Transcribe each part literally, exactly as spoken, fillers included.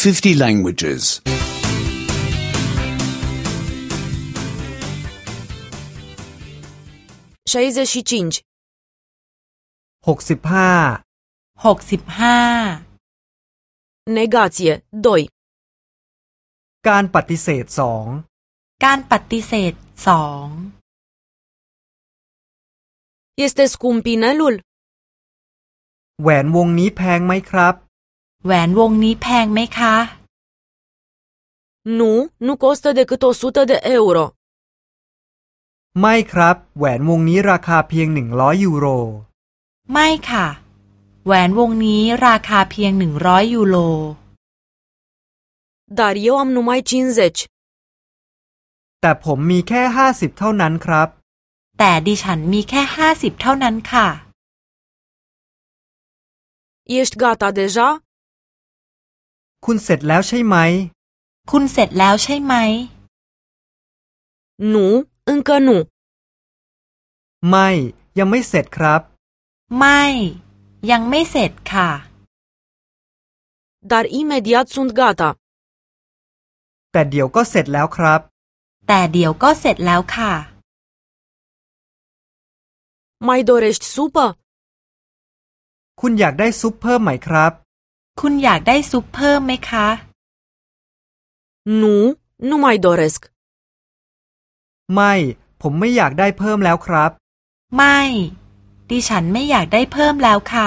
fifty languages. 65 หกสิบห้าหกสิบห้า Negație doi การปฏิเสธสองการปฏิเสธสอง Este scump inelul? แหวนวงนี้แพงไหมครับแหวนวงนี้แพงไหมคะ Nu, nu costă decât o sută de euro. ไม่ครับแหวนวงนี้ราคาเพียงหนึ่งร้อยยูโรไม่ค่ะแหวนวงนี้ราคาเพียงหนึ่งร้อยยูโร Dar eu am numai cincizeci. แต่ผมมีแค่ห้าสิบเท่านั้นครับแต่ดิฉันมีแค่ห้าสิบเท่านั้นค่ะ Ești gata deja? คุณเสร็จแล้วใช่ไหมคุณเสร็จแล้วใช่ไหม Nu, încă nu. ไม่ยังไม่เสร็จครับไม่ยังไม่เสร็จค่ะ Dar imediat sunt gata. แต่เดี๋ยวก็เสร็จแล้วครับแต่เดี๋ยวก็เสร็จแล้วค่ะ Mai dorești supă? คุณอยากได้ซุปเพิ่มไหมครับคุณอยากได้ซุปเพิ่มไหมคะ Nu, nu mai doresc. ไม่ผมไม่อยากได้เพิ่มแล้วครับไม่ดิฉันไม่อยากได้เพิ่มแล้วค่ะ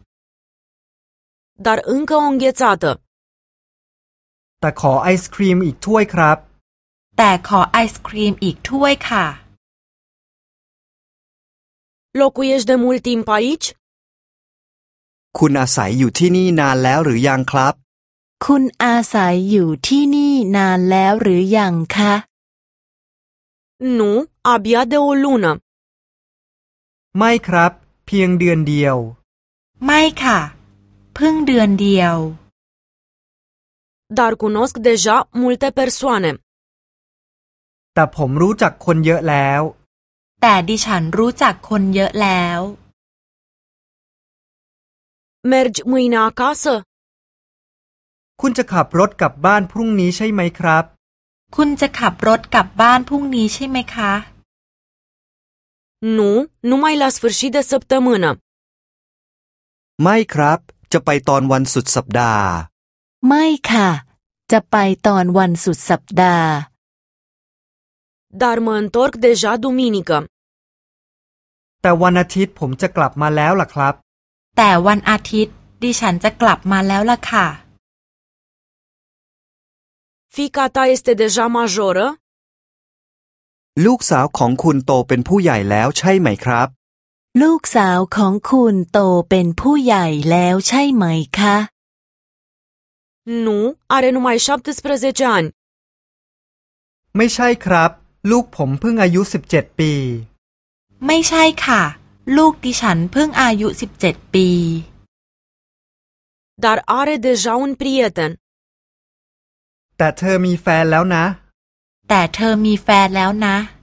Dar încă o înghețată. แต่ขอไอศครีมอีกถ้วยครับแต่ขอไอศครีมอีกถ้วยค่ะ Locuiești de mult timp aici? คุณอาศัยอยู่ที่นี่นานแล้วหรือยังครับคุณอาศัยอยู่ที่นี่นานแล้วหรือยังคะ Nu, abia de o lună. ไม่ครับเพียงเดือนเดียวไม่ค่ะเพิ่งเดือนเดียว Dar cunosc deja multe persoane. แต่ผมรู้จักคนเยอะแล้วแต่ดิฉันรู้จักคนเยอะแล้ว Mergi mâine acasă? คุณจะขับรถกลับบ้านพรุ่งนี้ใช่ไหมครับคุณจะขับรถกลับบ้านพรุ่งนี้ใช่ไหมคะ Nu, numai la sfârșit de săptămână. ไม่ครับจะไปตอนวันสุดสัปดาห์ไม่ค่ะจะไปตอนวันสุดสัปดาห์ Dar mă întorc deja duminică. แต่วันอาทิตย์ผมจะกลับมาแล้วล่ะครับแต่วันอาทิตย์ดิฉันจะกลับมาแล้วล่ะค่ะ Fiica ta este deja majoră? ลูกสาวของคุณโตเป็นผู้ใหญ่แล้วใช่ไหมครับลูกสาวของคุณโตเป็นผู้ใหญ่แล้วใช่ไหมคะ Nu, are numai șaptesprezece ani. ไม่ใช่ครับลูกผมเพิ่งอายุสิบเจ็ดปีไม่ใช่ค่ะลูกดิฉันเพิ่งอายุสิบเจ็ดปี Dar are deja un prieten. แต่เธอมีแฟนแล้วนะแต่เธอมีแฟนแล้วนะ